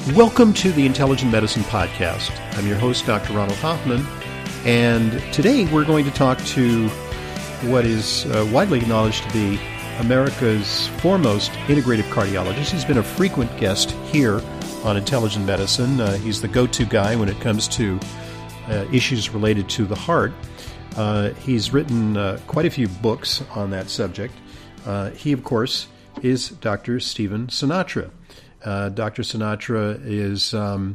Welcome to the Intelligent Medicine Podcast. I'm your host, Dr. Ronald Hoffman, and today we're going to talk to what is widely acknowledged to be America's foremost integrative cardiologist. He's been a frequent guest here on Intelligent Medicine. He's the go-to guy when it comes to issues related to the heart. He's written quite a few books on that subject. He, of course, is Dr. Stephen Sinatra. Dr. Sinatra is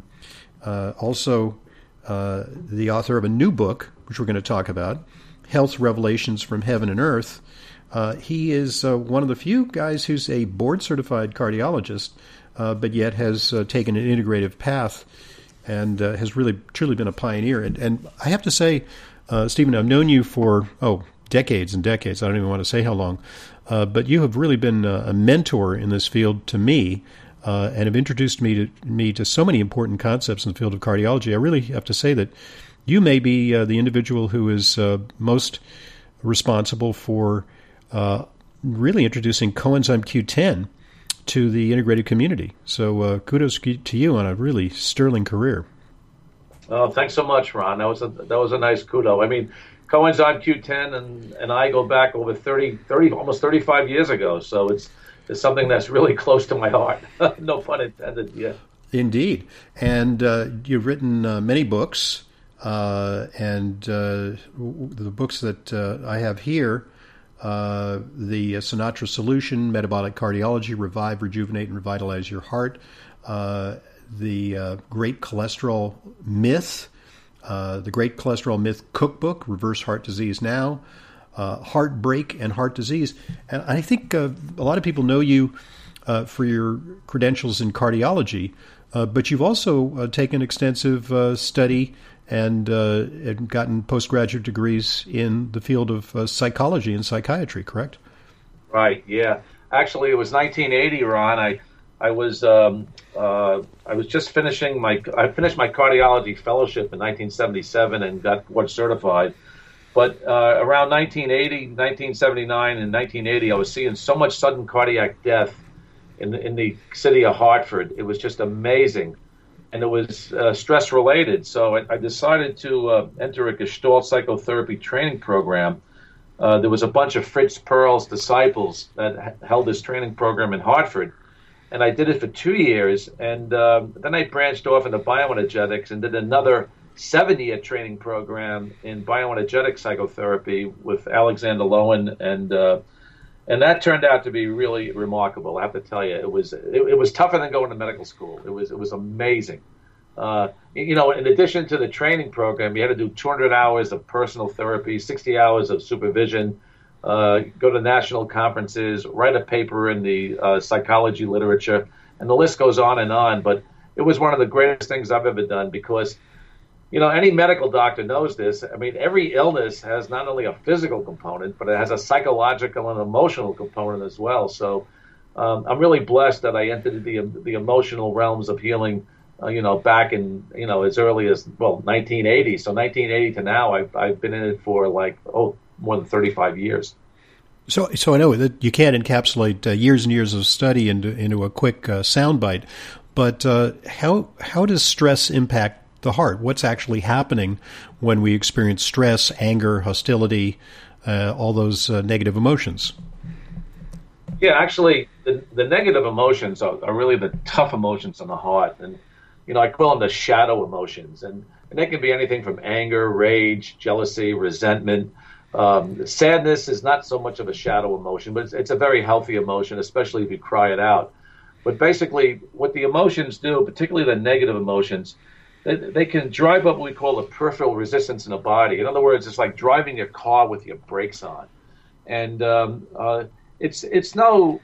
also the author of a new book, which we're going to talk about, Health Revelations from Heaven and Earth. He is one of the few guys who's a board-certified cardiologist, but yet has taken an integrative path and has really, truly been a pioneer. And I have to say, Stephen, I've known you for, decades and decades. I don't even want to say how long. But you have really been a mentor in this field to me. And have introduced me to so many important concepts in the field of cardiology. I really have to say that you may be the individual who is most responsible for really introducing coenzyme Q10 to the integrated community. So kudos to you on a really sterling career. Oh, thanks so much, Ron. That was a nice kudo. I mean, coenzyme Q10 and I go back over 30, almost 35 years ago. So it's something that's really close to my heart. No pun intended, yeah. Indeed. And you've written many books, and the books that I have here, the Sinatra Solution, Metabolic Cardiology, Revive, Rejuvenate, and Revitalize Your Heart, the Great Cholesterol Myth, the Great Cholesterol Myth Cookbook, Reverse Heart Disease Now, heartbreak and heart disease. And I think a lot of people know you for your credentials in cardiology, but you've also taken extensive study and gotten postgraduate degrees in the field of psychology and psychiatry, correct? Right, yeah. Actually, it was 1980, Ron. I was just finishing I finished my cardiology fellowship in 1977 and got board certified. But around 1980, 1979, and 1980, I was seeing so much sudden cardiac death in the city of Hartford. It was just amazing. And it was stress-related. So I decided to enter a Gestalt psychotherapy training program. There was a bunch of Fritz Perls disciples that held this training program in Hartford. And I did it for 2 years. And then I branched off into bioenergetics and did another 7-year training program in bioenergetic psychotherapy with Alexander Lowen, and that turned out to be really remarkable. I have to tell you, it was tougher than going to medical school. It was amazing. In addition to the training program, you had to do 200 hours of personal therapy, 60 hours of supervision, go to national conferences, write a paper in the psychology literature, and the list goes on and on. But it was one of the greatest things I've ever done because any medical doctor knows this. I mean, every illness has not only a physical component, but it has a psychological and emotional component as well. So I'm really blessed that I entered the emotional realms of healing, back in, as early as, 1980. So 1980 to now, I've been in it for more than 35 years. So I know that you can't encapsulate years and years of study into a quick soundbite, but how does stress impact the heart? What's actually happening when we experience stress, anger, hostility, all those negative emotions? Yeah, actually, the negative emotions are really the tough emotions in the heart. And, I call them the shadow emotions. And they can be anything from anger, rage, jealousy, resentment. Sadness is not so much of a shadow emotion, but it's a very healthy emotion, especially if you cry it out. But basically, what the emotions do, particularly the negative emotions, they can drive up what we call the peripheral resistance in the body. In other words, it's like driving your car with your brakes on, and it's no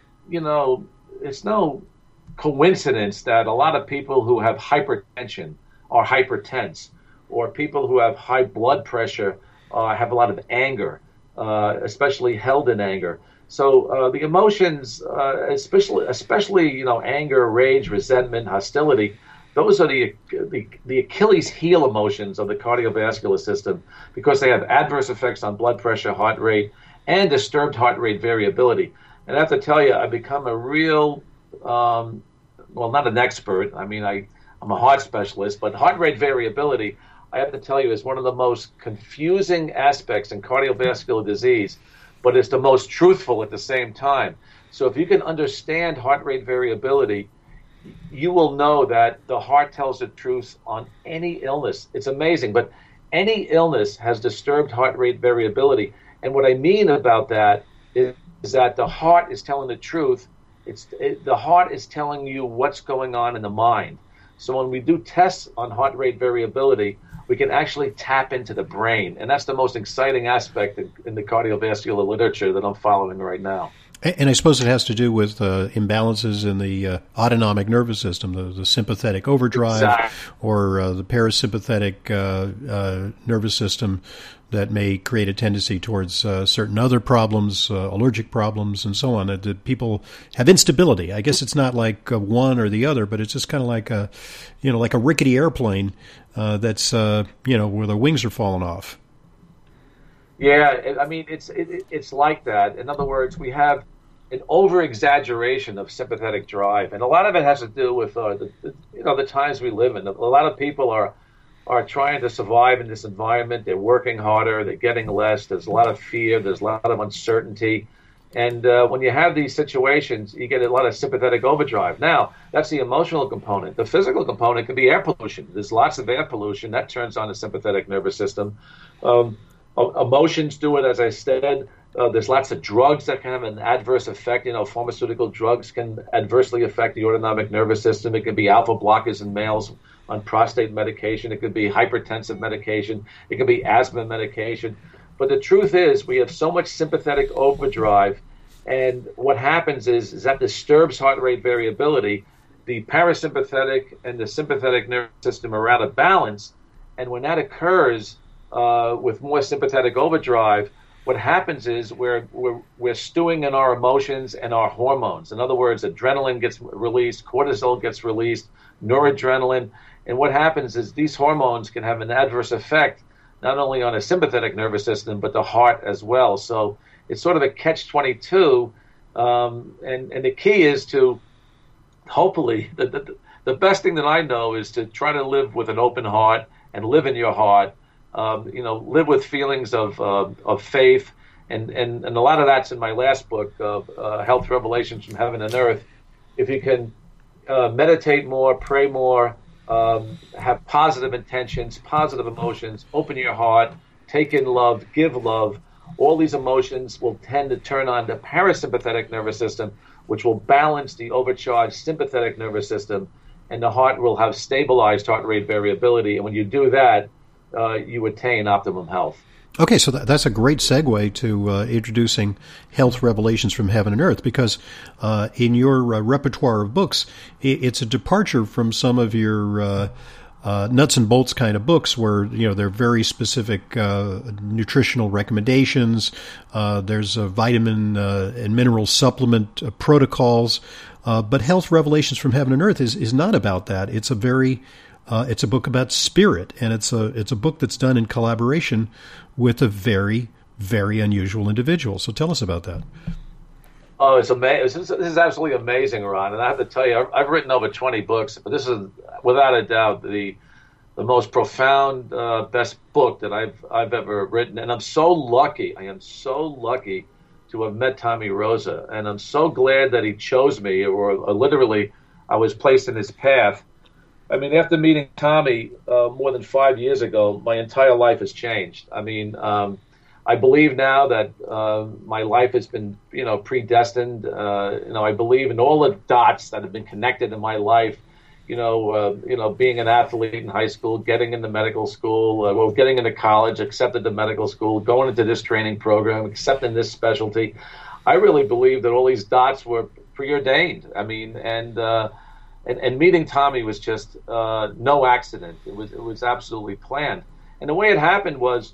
coincidence that a lot of people who have hypertension are hypertense, or people who have high blood pressure have a lot of anger, especially held in anger. So the emotions, especially anger, rage, resentment, hostility. Those are the Achilles heel emotions of the cardiovascular system because they have adverse effects on blood pressure, heart rate, and disturbed heart rate variability. And I have to tell you, I've become a real, not an expert. I mean, I'm a heart specialist, but heart rate variability, I have to tell you, is one of the most confusing aspects in cardiovascular disease, but it's the most truthful at the same time. So if you can understand heart rate variability, you will know that the heart tells the truth on any illness. It's amazing, but any illness has disturbed heart rate variability. And what I mean about that is that the heart is telling the truth. The heart is telling you what's going on in the mind. So when we do tests on heart rate variability, we can actually tap into the brain. And that's the most exciting aspect in the cardiovascular literature that I'm following right now. And I suppose it has to do with imbalances in the autonomic nervous system, the sympathetic overdrive, exactly. or the parasympathetic nervous system that may create a tendency towards certain other problems, allergic problems, and so on. That people have instability. I guess it's not like one or the other, but it's just kind of like like a rickety airplane that's where the wings are falling off. Yeah, I mean, it's like that. In other words, we have an over-exaggeration of sympathetic drive, and a lot of it has to do with the times we live in. A lot of people are trying to survive in this environment. They're working harder. They're getting less. There's a lot of fear. There's a lot of uncertainty. And when you have these situations, you get a lot of sympathetic overdrive. Now, that's the emotional component. The physical component can be air pollution. There's lots of air pollution. That turns on the sympathetic nervous system. Emotions do it, as I said. There's lots of drugs that can have an adverse effect. Pharmaceutical drugs can adversely affect the autonomic nervous system. It can be alpha blockers in males on prostate medication. It could be hypertensive medication. It could be asthma medication. But the truth is, we have so much sympathetic overdrive, and what happens is that disturbs heart rate variability. The parasympathetic and the sympathetic nervous system are out of balance, and when that occurs with more sympathetic overdrive, what happens is we're stewing in our emotions and our hormones. In other words, adrenaline gets released, cortisol gets released, noradrenaline, and what happens is these hormones can have an adverse effect not only on the sympathetic nervous system, but the heart as well. So it's sort of a catch-22, and the key is to, hopefully, the best thing that I know is to try to live with an open heart and live in your heart, live with feelings of faith, and a lot of that's in my last book, Health Revelations from Heaven and Earth. If you can meditate more, pray more, have positive intentions, positive emotions, open your heart, take in love, give love, all these emotions will tend to turn on the parasympathetic nervous system, which will balance the overcharged sympathetic nervous system, and the heart will have stabilized heart rate variability. And when you do that, you attain optimum health. Okay, so that's a great segue to introducing Health Revelations from Heaven and Earth, because in your repertoire of books, it's a departure from some of your nuts and bolts kind of books where, they're very specific nutritional recommendations. There's a vitamin and mineral supplement protocols. But Health Revelations from Heaven and Earth is not about that. It's a book about spirit, and it's a book that's done in collaboration with a very, very unusual individual. So tell us about that. Oh, it's amazing! This is absolutely amazing, Ron. And I have to tell you, I've written over 20 books, but this is without a doubt the most profound, best book that I've ever written. And I'm so lucky. I am so lucky to have met Tommy Rosa, and I'm so glad that he chose me, or literally, I was placed in his path. I mean, after meeting Tommy more than 5 years ago, my entire life has changed. I mean, I believe now that my life has been, predestined. I believe in all the dots that have been connected in my life. Being an athlete in high school, getting into medical school, getting into college, accepted to medical school, going into this training program, accepting this specialty. I really believe that all these dots were preordained. I mean, and meeting Tommy was just no accident. It was absolutely planned. And the way it happened was,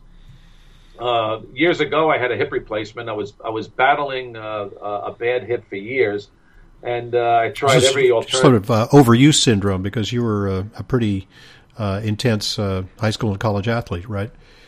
years ago, I had a hip replacement. I was battling a bad hip for years, and I tried every alternative. Sort of overuse syndrome, because you were a pretty intense high school and college athlete, right?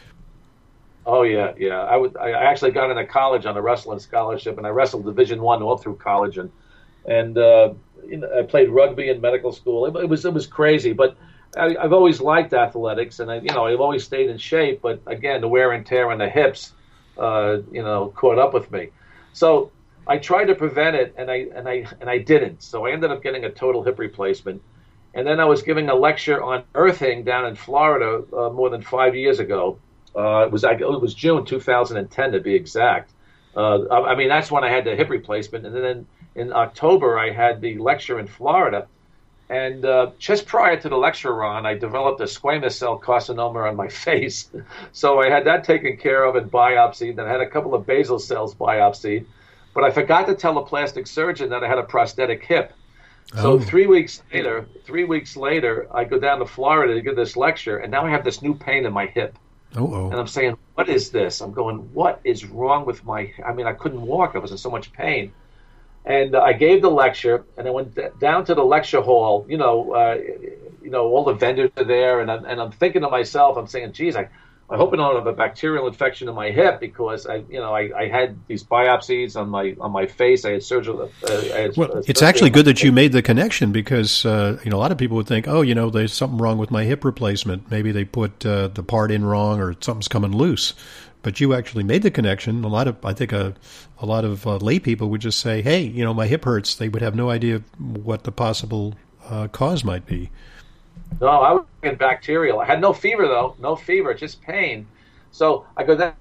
Oh yeah. I actually got into college on a wrestling scholarship, and I wrestled Division I all through college, and I played rugby in medical school. It was crazy, but I've always liked athletics, and I've always stayed in shape. But again, the wear and tear on the hips, caught up with me. So I tried to prevent it, and I didn't. So I ended up getting a total hip replacement. And then I was giving a lecture on earthing down in Florida more than 5 years ago. It was June 2010 to be exact. That's when I had the hip replacement. And then in October, I had the lecture in Florida. And just prior to the lecture, Ron, I developed a squamous cell carcinoma on my face. So I had that taken care of and biopsied. Then I had a couple of basal cells biopsied. But I forgot to tell the plastic surgeon that I had a prosthetic hip. So 3 weeks later, I go down to Florida to give this lecture, and now I have this new pain in my hip. And I'm saying, what is this? I'm going, what is wrong with I couldn't walk. I was in so much pain. And I gave the lecture, and I went down to the lecture hall. All the vendors are there, and I'm thinking to myself, I'm saying, geez, I hope I don't have a bacterial infection in my hip, because I had these biopsies on my face. I had surgery. It's actually good that you made the connection, because a lot of people would think, there's something wrong with my hip replacement. Maybe they put the part in wrong, or something's coming loose. But you actually made the connection. A lot of lay people would just say, hey, my hip hurts. They would have no idea what the possible cause might be. No, I was thinking bacterial. I had no fever, though. No fever, just pain. So I go down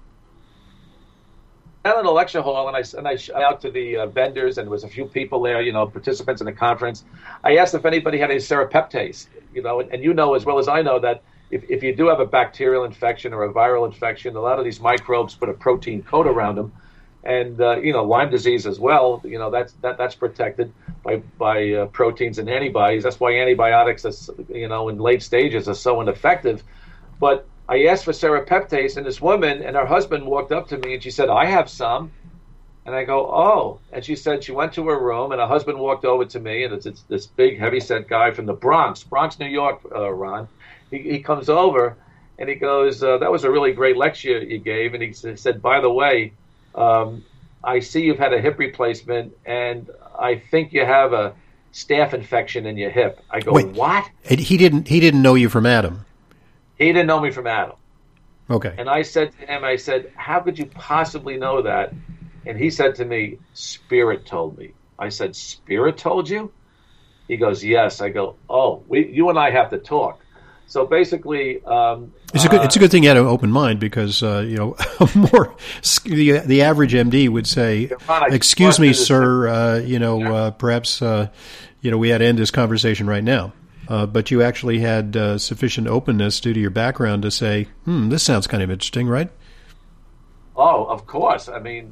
in the lecture hall, and I shout out to the vendors, and there was a few people there, participants in the conference. I asked if anybody had any serrapeptase, and as well as I know that if you do have a bacterial infection or a viral infection, a lot of these microbes put a protein coat around them. And Lyme disease as well. That's protected by proteins and antibodies. That's why antibiotics, in late stages, are so ineffective. But I asked for serrapeptase, and this woman and her husband walked up to me, and she said, "I have some." And I go, "Oh." And she said she went to her room, and her husband walked over to me, and it's this big, heavyset guy from the Bronx, New York, Ron. He comes over, and he goes, "That was a really great lecture you gave." And he said, "By the way, I see you've had a hip replacement, and I think you have a staph infection in your hip." I go, "Wait, what?" He didn't know you from Adam. He didn't know me from Adam. Okay. And I said to him, "How could you possibly know that?" And he said to me, "Spirit told me." I said, "Spirit told you?" He goes, "Yes." I go, "Oh, you and I have to talk." So basically, it's a good thing you had an open mind, because the average MD would say, "Excuse me, sir, perhaps we had to end this conversation right now." But you actually had sufficient openness due to your background to say, "This sounds kind of interesting, right?" Oh, of course. I mean,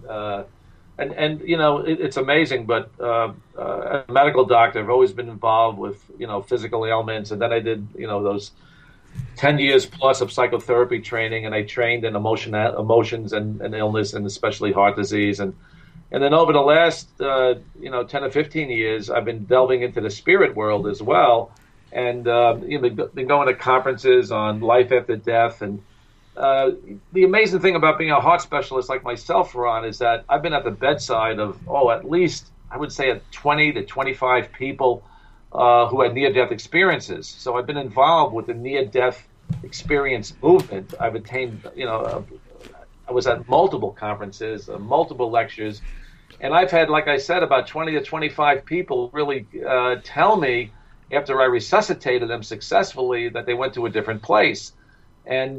it's amazing, but as a medical doctor, I've always been involved with, physical ailments. And then I did, those 10 years plus of psychotherapy training, and I trained in emotions and illness, and especially heart disease. And then over the last, 10 or 15 years, I've been delving into the spirit world as well. And, been going to conferences on life after death. And the amazing thing about being a heart specialist like myself, Ron, is that I've been at the bedside of, at least, I would say, 20 to 25 people who had near-death experiences. So I've been involved with the near-death experience movement. I've attained, I was at multiple conferences, multiple lectures, and I've had, like I said, about 20 to 25 people really tell me, after I resuscitated them successfully, that they went to a different place. And,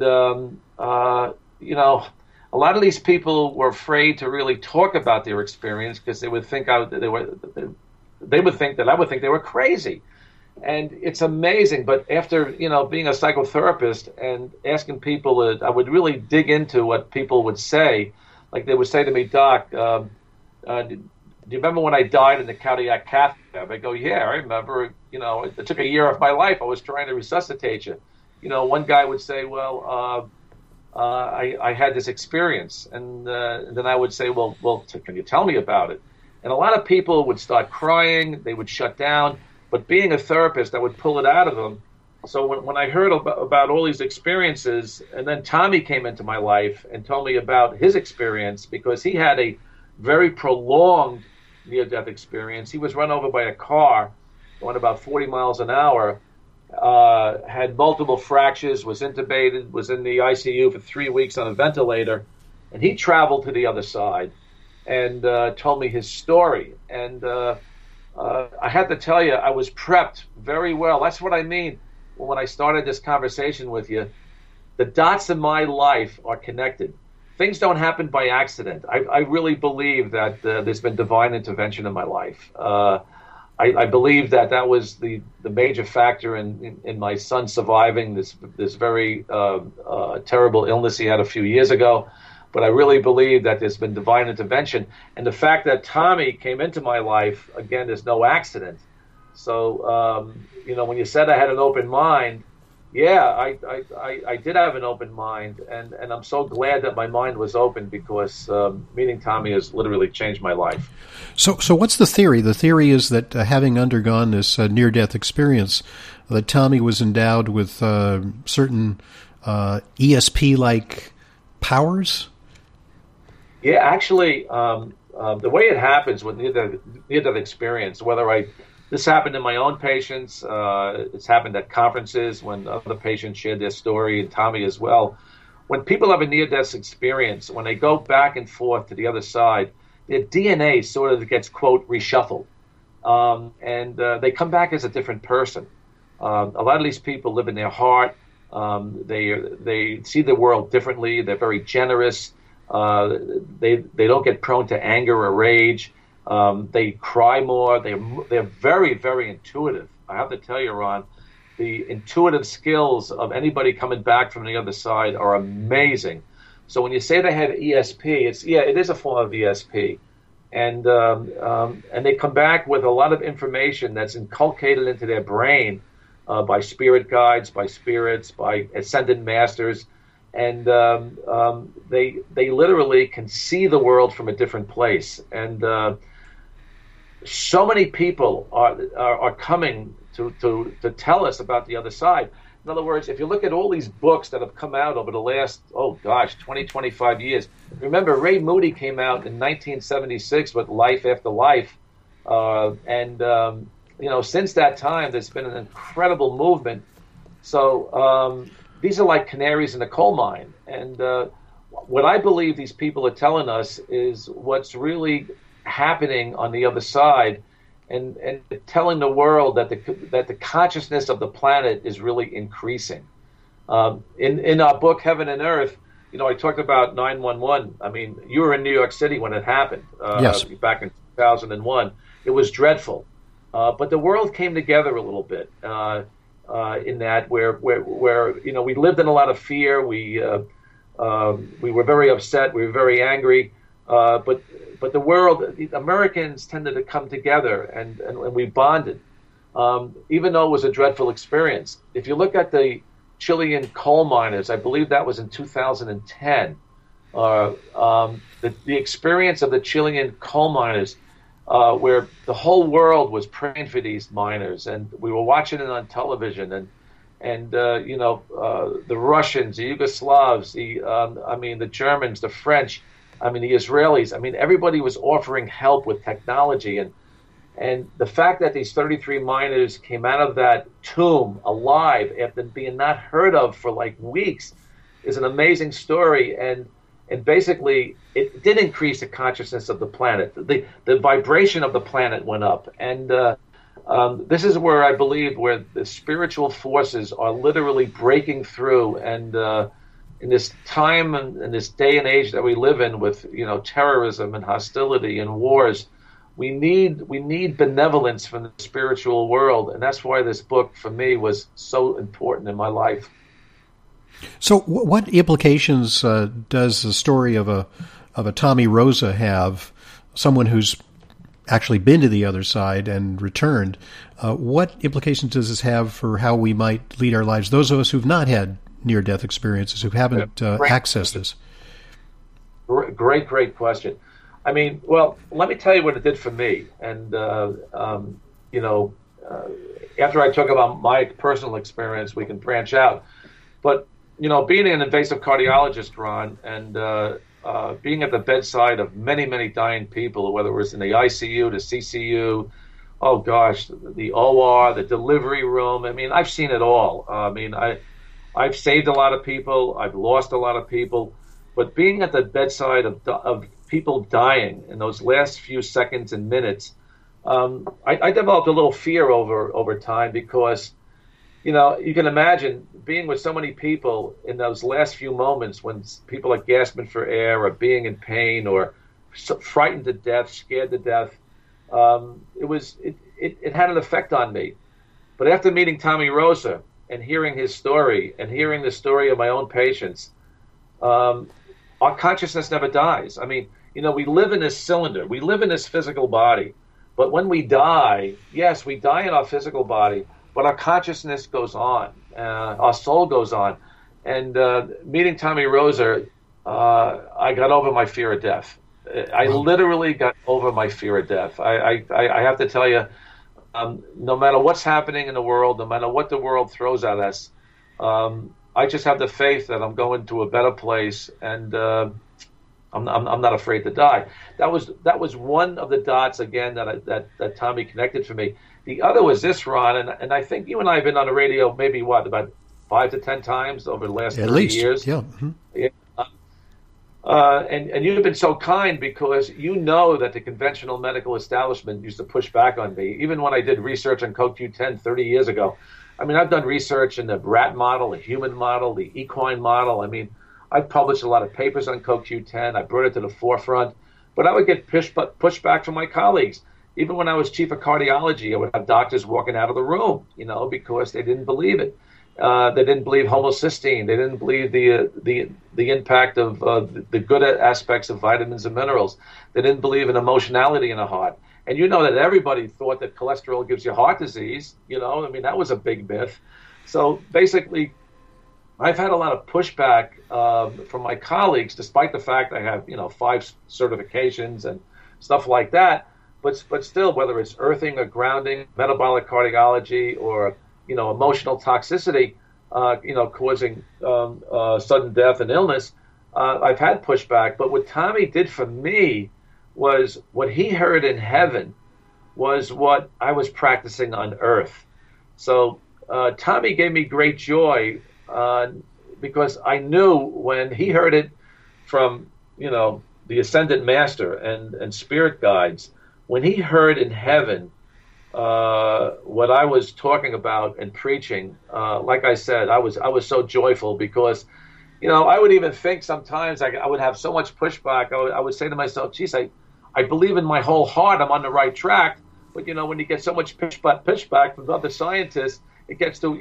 a lot of these people were afraid to really talk about their experience, because they would think they would think that I would think they were crazy. And it's amazing. But after, being a psychotherapist and asking people, I would really dig into what people would say. Like they would say to me, "Doc, do you remember when I died in the cardiac cath lab?" I go, "Yeah, I remember. It took a year of my life. I was trying to resuscitate you." One guy would say, "Well, I had this experience," and then I would say, "Well, can you tell me about it?" And a lot of people would start crying. They would shut down. But being a therapist, I would pull it out of them. So when I heard about all these experiences, and then Tommy came into my life and told me about his experience, because he had a very prolonged near-death experience. He was run over by a car, going about 40 miles an hour, had multiple fractures, was intubated, was in the ICU for 3 weeks on a ventilator, and he traveled to the other side and told me his story. And I had to tell you, I was prepped very well. That's what I mean when I started this conversation with you. The dots in my life are connected. Things don't happen by accident. I really believe that there's been divine intervention in my life. I believe that was the major factor in my son surviving this very terrible illness he had a few years ago. But I really believe that there's been divine intervention. And the fact that Tommy came into my life, again, there's no accident. So, when you said I had an open mind, yeah, I did have an open mind. And I'm so glad that my mind was open because meeting Tommy has literally changed my life. So what's the theory? The theory is that having undergone this near-death experience, that Tommy was endowed with certain ESP-like powers? Yeah, actually, the way it happens with near-death experience, this happened in my own patients, it's happened at conferences when other patients shared their story, and Tommy as well. When people have a near-death experience, when they go back and forth to the other side, their DNA sort of gets, quote, reshuffled, and they come back as a different person. A lot of these people live in their heart. They see the world differently. They're very generous. They don't get prone to anger or rage. They cry more. They're very, very intuitive. I have to tell you, Ron, the intuitive skills of anybody coming back from the other side are amazing. So when you say they have ESP, it is a form of ESP, and they come back with a lot of information that's inculcated into their brain by spirit guides, by spirits, by ascended masters. And they literally can see the world from a different place. And so many people are coming to tell us about the other side. In other words, if you look at all these books that have come out over the last, 20, 25 years, remember Ray Moody came out in 1976 with Life After Life. Since that time, there's been an incredible movement. So these are like canaries in a coal mine. And what I believe these people are telling us is what's really happening on the other side, and telling the world that the consciousness of the planet is really increasing. In our book, Heaven and Earth, I talked about 911. I mean, you were in New York City when it happened. Yes. Back in 2001. It was dreadful. But the world came together a little bit. In that where we lived in a lot of fear, we were very upset, we were very angry, but the world, the Americans tended to come together and we bonded, even though it was a dreadful experience. If you look at the Chilean coal miners, I believe that was in 2010, the experience of the Chilean coal miners, where the whole world was praying for these miners, and we were watching it on television, and the Russians, the Yugoslavs, the Germans, the French, the Israelis, everybody was offering help with technology, and the fact that these 33 miners came out of that tomb alive after being not heard of for like weeks is an amazing story, and basically, it did increase the consciousness of the planet. The vibration of the planet went up. And this is where I believe where the spiritual forces are literally breaking through. And in this time and in this day and age that we live in with, terrorism and hostility and wars, we need benevolence from the spiritual world. And that's why this book, for me, was so important in my life. So, what implications does the story of a Tommy Rosa have? Someone who's actually been to the other side and returned. What implications does this have for how we might lead our lives? Those of us who've not had near-death experiences, who haven't accessed this. Great question. Well, let me tell you what it did for me. And after I talk about my personal experience, we can branch out. But being an invasive cardiologist, Ron, and being at the bedside of many, many dying people, whether it was in the ICU, the CCU, oh gosh, the OR, the delivery room. I mean, I've seen it all. I've saved a lot of people. I've lost a lot of people. But being at the bedside of people dying in those last few seconds and minutes, I developed a little fear over time because, you can imagine being with so many people in those last few moments when people are gasping for air or being in pain or frightened to death, scared to death. It had an effect on me. But after meeting Tommy Rosa and hearing his story and hearing the story of my own patients, our consciousness never dies. I mean, we live in this cylinder. We live in this physical body. But when we die, yes, we die in our physical body, but our consciousness goes on. Our soul goes on. And meeting Tommy Rosa, I got over my fear of death. I literally got over my fear of death. I have to tell you, no matter what's happening in the world, no matter what the world throws at us, I just have the faith that I'm going to a better place, and I'm not afraid to die. That was one of the dots again that Tommy connected for me. The other was this, Ron, and I think you and I have been on the radio maybe about 5 to 10 times over the last 30 years. Yeah. Mm-hmm. Yeah. And you've been so kind because you know that the conventional medical establishment used to push back on me. Even when I did research on CoQ10 30 years ago. I mean, I've done research in the rat model, the human model, the equine model. I mean, I've published a lot of papers on CoQ10. I brought it to the forefront. But I would get pushed back from my colleagues. Even when I was chief of cardiology, I would have doctors walking out of the room, because they didn't believe it. They didn't believe homocysteine. They didn't believe the impact of the good aspects of vitamins and minerals. They didn't believe in emotionality in the heart. And that everybody thought that cholesterol gives you heart disease. I mean, that was a big myth. So basically, I've had a lot of pushback from my colleagues, despite the fact I have 5 certifications and stuff like that. But still, whether it's earthing or grounding, metabolic cardiology, or emotional toxicity, causing sudden death and illness, I've had pushback. But what Tommy did for me was what he heard in heaven was what I was practicing on earth. So Tommy gave me great joy because I knew when he heard it from, the Ascended Master and spirit guides, when he heard in heaven what I was talking about and preaching, like I said, I was so joyful because, I would even think sometimes I would have so much pushback. I would say to myself, geez, I believe in my whole heart I'm on the right track. But, when you get so much pushback from other scientists, it gets to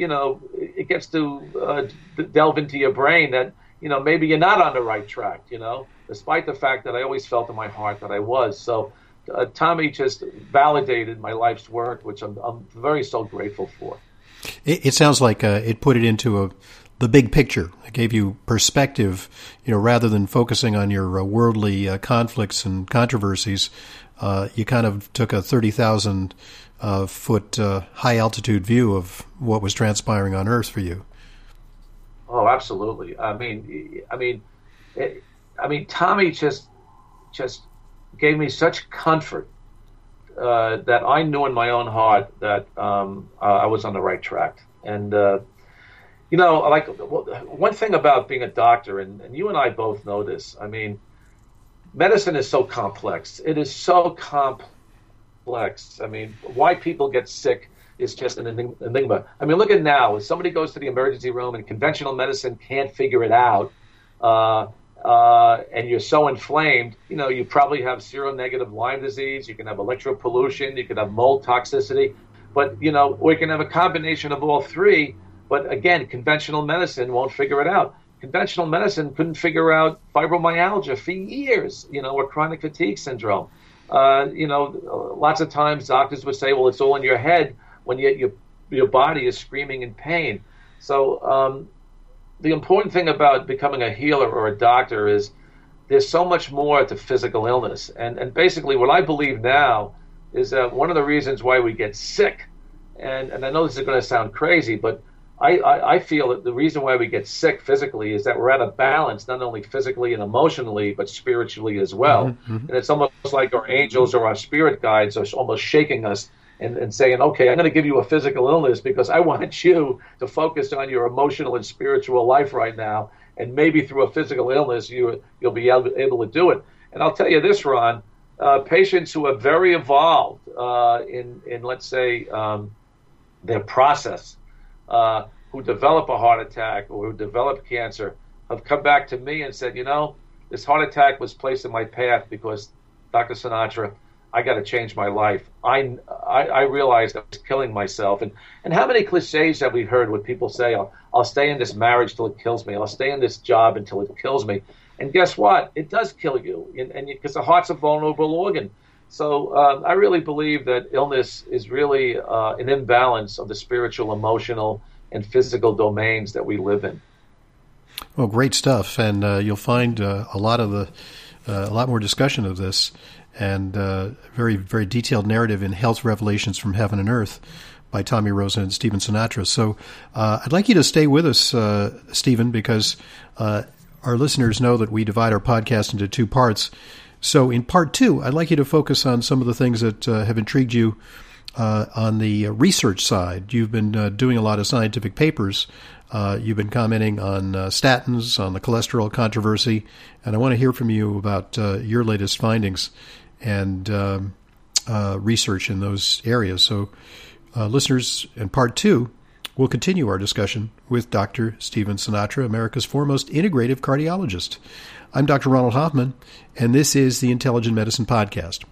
delve into your brain that, maybe you're not on the right track, despite the fact that I always felt in my heart that I was. So Tommy just validated my life's work, which I'm so grateful for. It sounds like it put it into the big picture. It gave you perspective, rather than focusing on your worldly conflicts and controversies. You kind of took a 30,000 foot high altitude view of what was transpiring on Earth for you. Oh, absolutely. I mean, Tommy just gave me such comfort that I knew in my own heart that I was on the right track. And one thing about being a doctor, and you and I both know this. I mean, medicine is so complex. It is so complex. I mean, why people get sick is just an enigma. I mean, look at now. If somebody goes to the emergency room and conventional medicine can't figure it out, and you're so inflamed, you probably have seronegative Lyme disease. You can have electropollution. You can have mold toxicity. But, we can have a combination of all three. But again, conventional medicine won't figure it out. Conventional medicine couldn't figure out fibromyalgia for years, or chronic fatigue syndrome. Lots of times doctors would say, well, it's all in your head, when yet your body is screaming in pain. So the important thing about becoming a healer or a doctor is there's so much more to physical illness. And basically what I believe now is that one of the reasons why we get sick, and I know this is going to sound crazy, but I feel that the reason why we get sick physically is that we're out of balance, not only physically and emotionally, but spiritually as well. Mm-hmm. And it's almost like our angels or our spirit guides are almost shaking us and saying, okay, I'm going to give you a physical illness because I want you to focus on your emotional and spiritual life right now. And maybe through a physical illness, you'll be able to do it. And I'll tell you this, Ron, patients who are very involved in let's say, their process, who develop a heart attack or who develop cancer, have come back to me and said, this heart attack was placed in my path because, Dr. Sinatra, I got to change my life. I realized I was killing myself. And how many cliches have we heard when people say, I'll stay in this marriage till it kills me. I'll stay in this job until it kills me. And guess what? It does kill you, and because the heart's a vulnerable organ. So I really believe that illness is really an imbalance of the spiritual, emotional, and physical domains that we live in. Well, great stuff, and you'll find a lot more discussion of this, and very, very detailed narrative in Health Revelations from Heaven and Earth by Tommy Rosen and Stephen Sinatra. So I'd like you to stay with us, Stephen, because our listeners know that we divide our podcast into two parts. So in part 2, I'd like you to focus on some of the things that have intrigued you on the research side. You've been doing a lot of scientific papers. You've been commenting on statins, on the cholesterol controversy, and I want to hear from you about your latest findings and research in those areas. So listeners, in part 2, we'll continue our discussion with Dr. Stephen Sinatra, America's foremost integrative cardiologist. I'm Dr. Ronald Hoffman, and this is the Intelligent Medicine Podcast.